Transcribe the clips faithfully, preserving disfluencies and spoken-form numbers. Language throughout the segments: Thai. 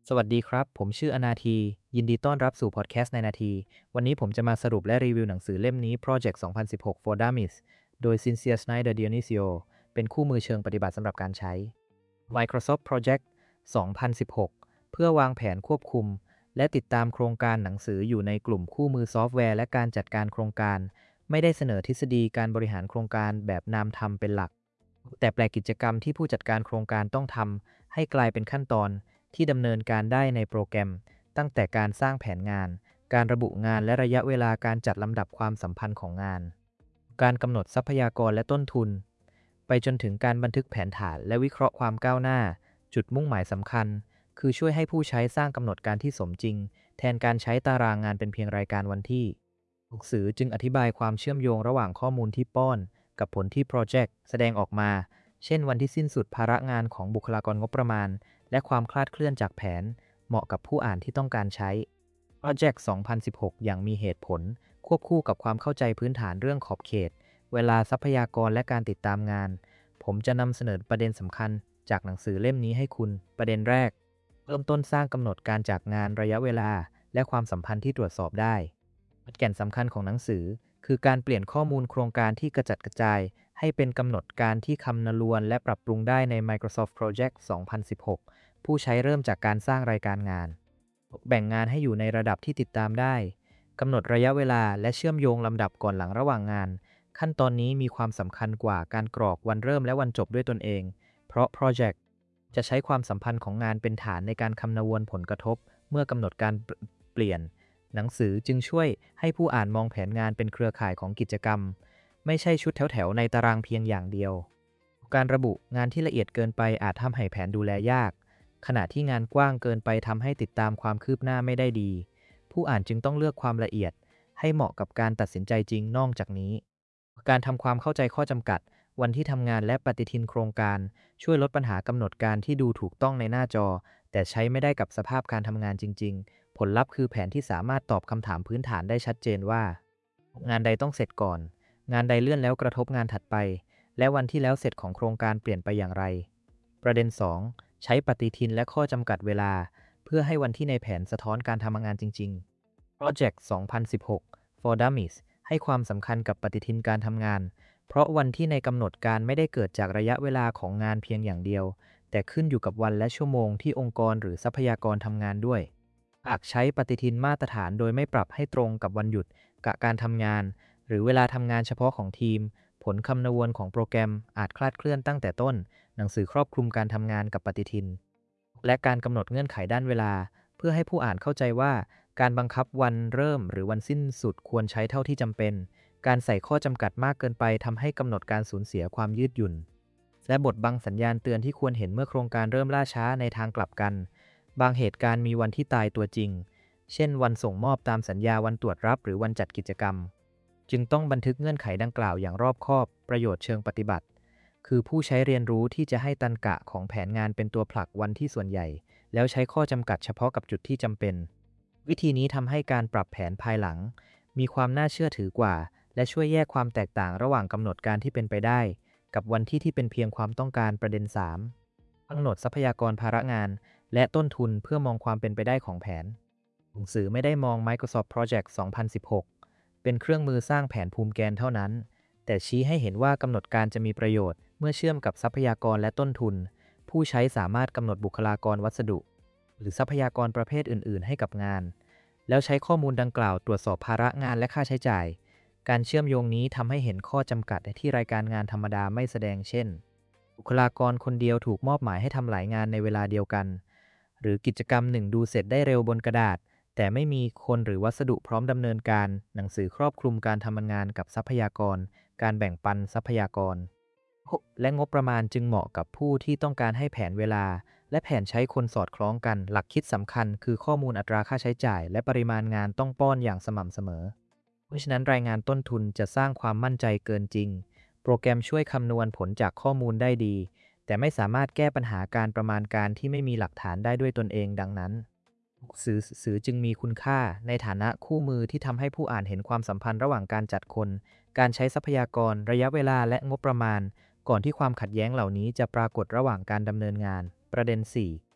สวัสดีครับ ผมชื่ออนาที ยินดีต้อนรับสู่พอดแคสต์ในนาที วันนี้ผมจะมาสรุปและรีวิวหนังสือเล่มนี้ Project สองพันสิบหก for Dummies โดย Cynthia Snyder Dionisio เป็นคู่มือเชิงปฏิบัติสำหรับการใช้ Microsoft Project สองพันสิบหก เพื่อวางแผนควบคุม และติดตามโครงการหนังสืออยู่ในกลุ่มคู่มือซอฟต์แวร์และการจัดการโครงการ ไม่ได้เสนอทฤษฎีการบริหารโครงการแบบนามธรรมเป็นหลัก แต่แปลกิจกรรมที่ผู้จัดการโครงการต้องทำให้กลายเป็นขั้นตอนที่ดำเนินการได้ในโปรแกรม ตั้งแต่การสร้างแผนงาน การระบุงานและระยะเวลาการจัดลำดับความสัมพันธ์ของงาน การกำหนดทรัพยากรและต้นทุน ไปจนถึงการบันทึกแผนฐานและวิเคราะห์ความก้าวหน้า จุดมุ่งหมายสำคัญ คือช่วยให้ผู้ใช้สร้างกำหนดการที่สมจริง แทนการใช้ตารางงานเป็นเพียงรายการวันที่หนังสือจึงอธิบายความเชื่อมโยงระหว่างข้อมูลที่ป้อน กับผลที่โปรเจกต์แสดงออกมา เช่นวันที่สิ้นสุดภาระงานของบุคลากรงบประมาณ และความคลาดเคลื่อนจากแผน เหมาะกับผู้อ่านที่ต้องการใช้ Project สองพันสิบหก อย่างมีเหตุผล ควบคู่กับความเข้าใจพื้นฐานเรื่องขอบเขต เวลาทรัพยากรและการติดตามงาน ผมจะนำเสนอประเด็นสำคัญจากหนังสือเล่มนี้ให้คุณ ประเด็นแรก เริ่มต้นสร้างกำหนดการจากงานระยะเวลา และความสัมพันธ์ที่ตรวจสอบได้แก่นสำคัญของหนังสือ คือการเปลี่ยนข้อมูลโครงการที่กระจัดกระจาย ให้เป็นกำหนดการที่คำนวณและปรับปรุงได้ใน Microsoft Project สองพันสิบหก ผู้ใช้เริ่มจากการสร้างรายการงาน แบ่งงานให้อยู่ในระดับที่ติดตามได้ กำหนดระยะเวลาและเชื่อมโยงลำดับก่อนหลังระหว่างงาน ขั้นตอนนี้มีความสำคัญกว่าการกรอกวันเริ่มและวันจบด้วยตนเอง เพราะ Project จะใช้ความสัมพันธ์ของงานเป็นฐานในการคำนวณผลกระทบ เมื่อกำหนดการเปลี่ยน หนังสือจึงช่วยให้ผู้อ่านมองแผนงานเป็นเครือข่ายของกิจกรรม ไม่ใช่ชุดแถวๆในตารางเพียงอย่างเดียว การระบุงานที่ละเอียดเกินไปอาจทำให้แผนดูแลยาก ขณะที่งานกว้างเกินไปทำให้ติดตามความคืบหน้าไม่ได้ดี ผู้อ่านจึงต้องเลือกความละเอียดให้เหมาะกับการตัดสินใจจริงนอกจากนี้ การทำความเข้าใจข้อจำกัด วันที่ทำงานและปฏิทินโครงการ ช่วยลดปัญหากำหนดการที่ดูถูกต้องในหน้าจอ แต่ใช้ไม่ได้กับสภาพการทำงานจริงๆ ผลลัพธ์คือแผนที่สามารถตอบคำถามพื้นฐานได้ชัดเจนว่า งานใดต้องเสร็จก่อน งานใดเลื่อนแล้วกระทบงานถัดไป และวันที่แล้วเสร็จของโครงการเปลี่ยนไปอย่างไร ประเด็น สอง ใช้ปฏิทินและข้อจำกัดเวลา เพื่อให้วันที่ในแผนสะท้อนการทำงานจริงๆ Project สองพันสิบหก for Dummies ให้ความสำคัญกับปฏิทินการทำงาน เพราะวันที่ในกำหนดการไม่ได้เกิดจากระยะเวลาของงานเพียงอย่างเดียว แต่ขึ้นอยู่กับวันและชั่วโมงที่องค์กรหรือทรัพยากรทำงานด้วย หากใช้ปฏิทินมาตรฐานโดยไม่ปรับให้ตรงกับวันหยุดกะการทำงาน หรือเวลาทำงานเฉพาะของทีม ผลคำนวณของโปรแกรมอาจคลาดเคลื่อนตั้งแต่ต้น หนังสือครอบคลุมการทำงานกับปฏิทิน และการกำหนดเงื่อนไขด้านเวลา เพื่อให้ผู้อ่านเข้าใจว่า การบังคับวันเริ่มหรือวันสิ้นสุดควรใช้เท่าที่จำเป็น การใส่ข้อจำกัดมากเกินไปทำให้กำหนดการสูญเสียความยืดหยุ่น และบทบังสัญญาณเตือนที่ควรเห็นเมื่อโครงการเริ่มล่าช้าในทางกลับกัน บางเหตุการณ์มีวันที่ตายตัวจริง เช่น วันส่งมอบตามสัญญา วันตรวจรับหรือวันจัดกิจกรรม จึงต้องบันทึกเงื่อนไขดังกล่าวอย่างรอบคอบ ประโยชน์เชิงปฏิบัติ คือผู้ใช้เรียนรู้ที่จะให้ตรรกะของแผนงานเป็นตัวผลักวันที่ส่วนใหญ่ แล้วใช้ข้อจำกัดเฉพาะกับจุดที่จำเป็น วิธีนี้ทำให้การปรับแผนภายหลัง มีความน่าเชื่อถือกว่า และช่วยแยกความแตกต่างระหว่างกำหนดการที่เป็นไปได้ กับวันที่ที่เป็นเพียงความต้องการประเด็น สาม กำหนดทรัพยากรภาระงาน และต้นทุนเพื่อมองความเป็นไปได้ของแผน หนังสือไม่ได้มอง Microsoft Project สองพันสิบหก เป็นเครื่องมือสร้างแผนภูมิแกนเท่านั้น แต่ชี้ให้เห็นว่ากำหนดการจะมีประโยชน์เมื่อเชื่อมกับทรัพยากรและต้นทุน ผู้ใช้สามารถกำหนดบุคลากรวัสดุ หรือทรัพยากรประเภทอื่นๆให้กับงาน แล้วใช้ข้อมูลดังกล่าวตรวจสอบภาระงานและค่าใช้จ่าย การเชื่อมโยงนี้ทำให้เห็นข้อจำกัดที่รายการงานธรรมดาไม่แสดง เช่น บุคลากรคนเดียวถูกมอบหมายให้ทำหลายงานในเวลาเดียวกัน หรือกิจกรรมหนึ่งดูเสร็จได้เร็วบนกระดาษ แต่ไม่มีคนหรือวัสดุพร้อมดำเนินการ หนังสือครอบคลุมการทำงานกับทรัพยากร การแบ่งปันทรัพยากร และงบประมาณจึงเหมาะกับผู้ที่ต้องการให้แผนเวลา และแผนใช้คนสอดคล้องกัน หลักคิดสำคัญคือข้อมูลอัตราค่าใช้จ่าย และปริมาณงานต้องป้อนอย่างสม่ำเสมอ เพราะฉะนั้นรายงานต้นทุนจะสร้างความมั่นใจเกินจริง โปรแกรมช่วยคำนวณผลจากข้อมูลได้ดี แต่ไม่สามารถแก้ปัญหาการประมาณการที่ไม่มีหลักฐานได้ด้วยตนเองดังนั้น สื่อสื่อจึงมีคุณค่าในฐานะคู่มือที่ทำให้ผู้อ่านเห็นความสัมพันธ์ระหว่างการจัดคน การใช้ทรัพยากร ระยะเวลาและงบประมาณ ก่อนที่ความขัดแย้งเหล่านี้จะปรากฏระหว่างการดำเนินงาน ประเด็น สี่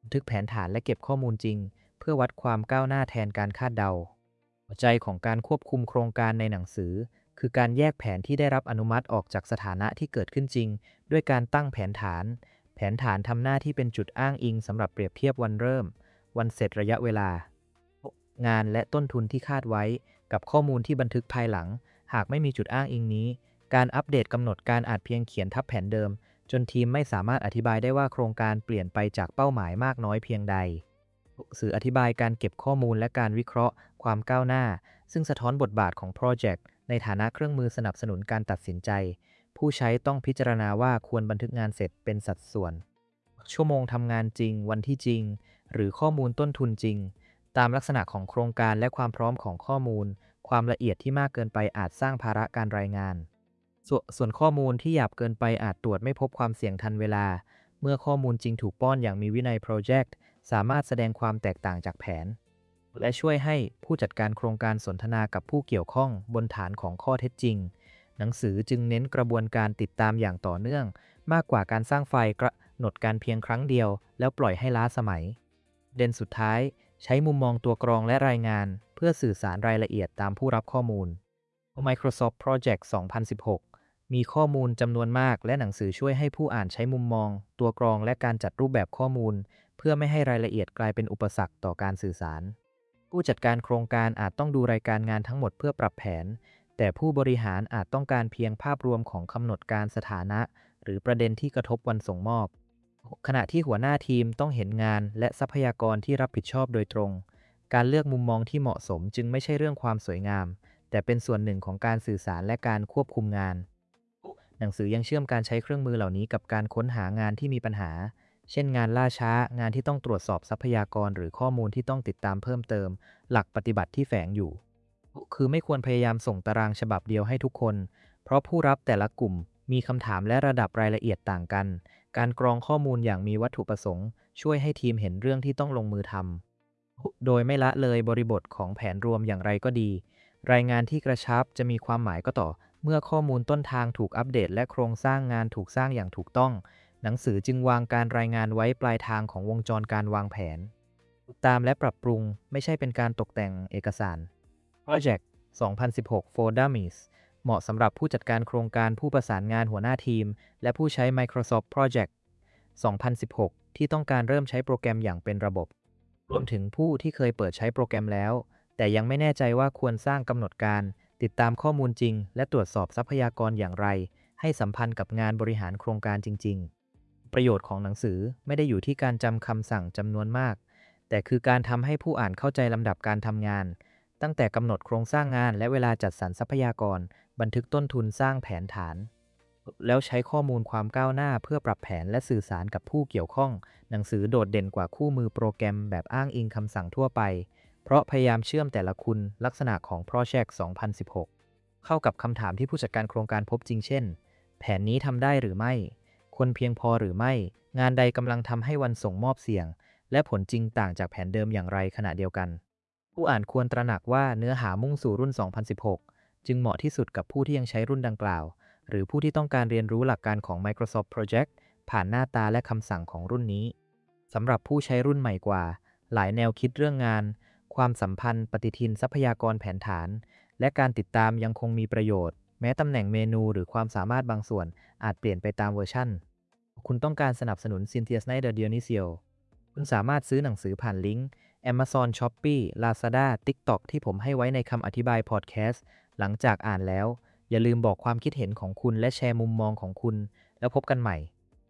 บันทึกแผนฐานและเก็บข้อมูลจริงเพื่อวัดความก้าวหน้าแทนการคาดเดาหัวใจของการควบคุมโครงการในหนังสือคือการแยกแผนที่ได้รับอนุมัติออกจากสถานะที่เกิดขึ้นจริงด้วยการตั้งแผนฐานแผนฐานทำหน้าที่เป็นจุดอ้างอิงสำหรับเปรียบเทียบวันเริ่มวันเสร็จระยะเวลางานและต้นทุนที่คาดไว้กับข้อมูลที่บันทึกภายหลังหากไม่มีจุดอ้างอิงนี้การอัปเดตกำหนดการอาจเพียงเขียนทับแผนเดิมจนทีมไม่สามารถอธิบายได้ว่าโครงการเปลี่ยนไปจากเป้าหมายมากน้อยเพียงใดสื่ออธิบายการเก็บข้อมูลและการวิเคราะห์ความก้าวหน้าซึ่งสะท้อนบทบาทของโปรเจกต์ในฐานะเครื่องมือสนับสนุนการตัดสินใจผู้ใช้ต้องพิจารณาว่าควรบันทึกงานเสร็จเป็นสัดส่วนชั่วโมงทำงานจริงวันที่จริงหรือข้อมูลต้นทุนจริงตามลักษณะของโครงการและความพร้อมของข้อมูลความละเอียดที่มากเกินไปอาจสร้างภาระการรายงานสส่วนข้อมูลที่หยาบเกินไปอาจตรวจไม่พบความเสี่ยงทันเวลาเมื่อข้อมูลจริงถูกป้อนอย่างมีวินัยโปรเจกต์สามารถแสดงความแตกต่างจากแผนและช่วยให้ผู้จัดการโครงการสนทนากับผู้เกี่ยวข้องบนฐานของข้อเท็จจริงหนังสือจึงเน้นกระบวนการติดตามอย่างต่อเนื่องมากกว่าการสร้างไฟล์กำหนดการเพียงครั้งเดียวแล้วปล่อยให้ล้าสมัยเด่นสุดท้ายใช้มุมมองตัวกรองและรายงานเพื่อสื่อสารรายละเอียดตามผู้รับข้อมูล Microsoft Project สองพันสิบหก มีข้อมูลจำนวนมากและหนังสือช่วยให้ผู้อ่านใช้มุมมองตัวกรองและการจัดรูปแบบข้อมูลเพื่อไม่ให้รายละเอียดกลายเป็นอุปสรรคต่อการสื่อสารผู้จัดการโครงการอาจต้องดูรายการงานทั้งหมดเพื่อปรับแผนแต่ผู้บริหารอาจต้องการเพียงภาพรวมของกำหนดการสถานะหรือประเด็นที่กระทบวันส่งมอบขณะที่หัวหน้าทีมต้องเห็นงานและทรัพยากรที่รับผิดชอบโดยตรงการเลือกมุมมองที่เหมาะสมจึงไม่ใช่เรื่องความสวยงามแต่เป็นส่วนหนึ่งของการสื่อสารและการควบคุมงานหนังสือยังเชื่อมการใช้เครื่องมือเหล่านี้กับการค้นหางานที่มีปัญหาเช่นงานล่าช้างานที่ต้องตรวจสอบทรัพยากรหรือข้อมูลที่ต้องติดตามเพิ่มเติมหลักปฏิบัติที่แฝงอยู่คือไม่ควรพยายามส่งตารางฉบับเดียวให้ทุกคนเพราะผู้รับแต่ละกลุ่มมีคำถามและระดับรายละเอียดต่างกันการกรองข้อมูลอย่างมีวัตถุประสงค์ช่วยให้ทีมเห็นเรื่องที่ต้องลงมือทำโดยไม่ละเลยบริบทของแผนรวมอย่างไรก็ดีรายงานที่กระชับจะมีความหมายก็ต่อเมื่อข้อมูลต้นทางถูกอัปเดตและโครงสร้างงานถูกสร้างอย่างถูกต้องหนังสือจึงวางการรายงานไว้ปลายทางของวงจรการวางแผนตามและปรับปรุงไม่ใช่เป็นการตกแต่งเอกสาร Project สองพันสิบหก for Dummies เหมาะสำหรับผู้จัดการโครงการผู้ประสานงานหัวหน้าทีมและผู้ใช้ Microsoft Project สองพันสิบหก ที่ต้องการเริ่มใช้โปรแกรมอย่างเป็นระบบรวมถึงผู้ที่เคยเปิดใช้โปรแกรมแล้วแต่ยังไม่แน่ใจว่าควรสร้างกำหนดการติดตามข้อมูลจริงและตรวจสอบทรัพยากรอย่างไรให้สัมพันธ์กับงานบริหารโครงการจริงๆประโยชน์ของหนังสือไม่ได้อยู่ที่การจำคำสั่งจำนวนมากแต่คือการทำให้ผู้อ่านเข้าใจลำดับการทำงานตั้งแต่กำหนดโครงสร้างงานและเวลาจัดสรรทรัพยากรบันทึกต้นทุนสร้างแผนฐานแล้วใช้ข้อมูลความก้าวหน้าเพื่อปรับแผนและสื่อสารกับผู้เกี่ยวข้องหนังสือโดดเด่นกว่าคู่มือโปรแกรมแบบอ้างอิงคำสั่งทั่วไปเพราะพยายามเชื่อมแต่ละคุณลักษณะของ Project สองพันสิบหก เข้ากับคำถามที่ผู้จัดการโครงการพบจริงเช่นแผนนี้ทำได้หรือไม่คนเพียงพอหรือไม่งานใดกำลังทำให้วันส่งมอบเสี่ยงและผลจริงต่างจากแผนเดิมอย่างไรขณะเดียวกันผู้อ่านควรตระหนักว่าเนื้อหามุ่งสู่รุ่น สองพันสิบหก จึงเหมาะที่สุดกับผู้ที่ยังใช้รุ่นดังกล่าวหรือผู้ที่ต้องการเรียนรู้หลักการของ Microsoft Project ผ่านหน้าตาและคำสั่งของรุ่นนี้สำหรับผู้ใช้รุ่นใหม่กว่าหลายแนวคิดเรื่องงานความสัมพันธ์ปฏิทินทรัพยากรแผนฐานและการติดตามยังคงมีประโยชน์แม้ตำแหน่งเมนูหรือความสามารถบางส่วนอาจเปลี่ยนไปตามเวอร์ชันคุณต้องการสนับสนุน Cynthia Snyder Dionisio คุณสามารถซื้อหนังสือผ่านลิงก์ Amazon Shopee Lazada TikTok ที่ผมให้ไว้ในคำอธิบายพอดแคสต์หลังจากอ่านแล้วอย่าลืมบอกความคิดเห็นของคุณและแชร์มุมมองของคุณแล้วพบกันใหม่